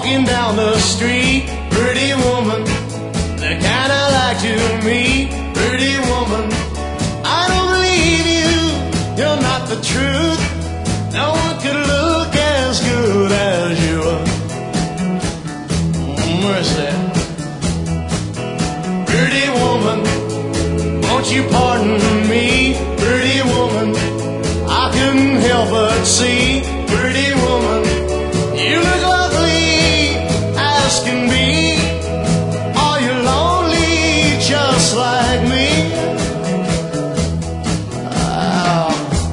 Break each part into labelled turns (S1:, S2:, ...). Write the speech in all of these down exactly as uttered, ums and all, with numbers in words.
S1: walking down the street. Pretty woman, the kind I like to meet. Pretty woman, I don't believe you, you're not the truth. No one could look as good as you are. Mercy. Pretty woman, won't you pardon me? Pretty woman, I couldn't help but see. Pretty woman, you look lovely as can be. Are you lonely just like me? Oh.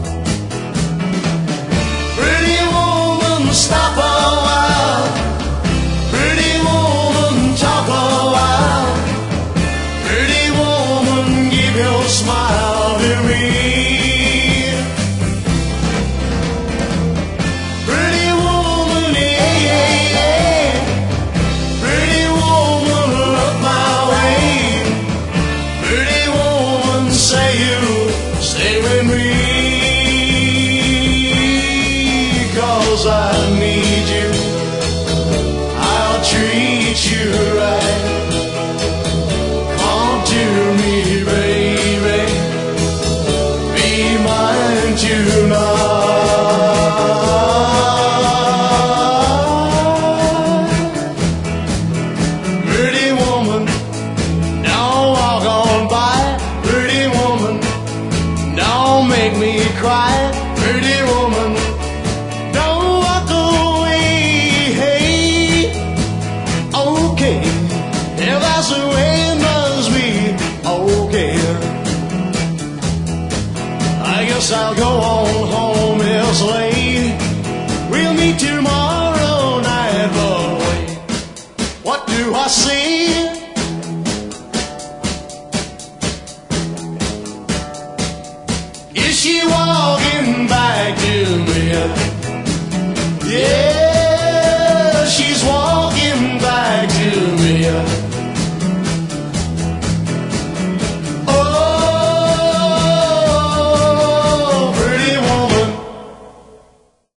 S1: Pretty woman, stop a while. Pretty woman, talk a while. Pretty woman, give your smile to me. Pretty woman, yeah, yeah, yeah. Pretty woman, look my way. Pretty woman, say you'll stay with me. 'Cause I need you, I'll treat you right. Come to me, baby, be mine tonight. Pretty woman, don't walk on by. Pretty woman, don't make me cry. Pretty woman, don't walk away. Hey, okay, if that's the way it must be, okay. I guess I'll go on home, it's late. We'll meet tomorrow night, but wait, what do I see? Is she walking back to me? Yeah.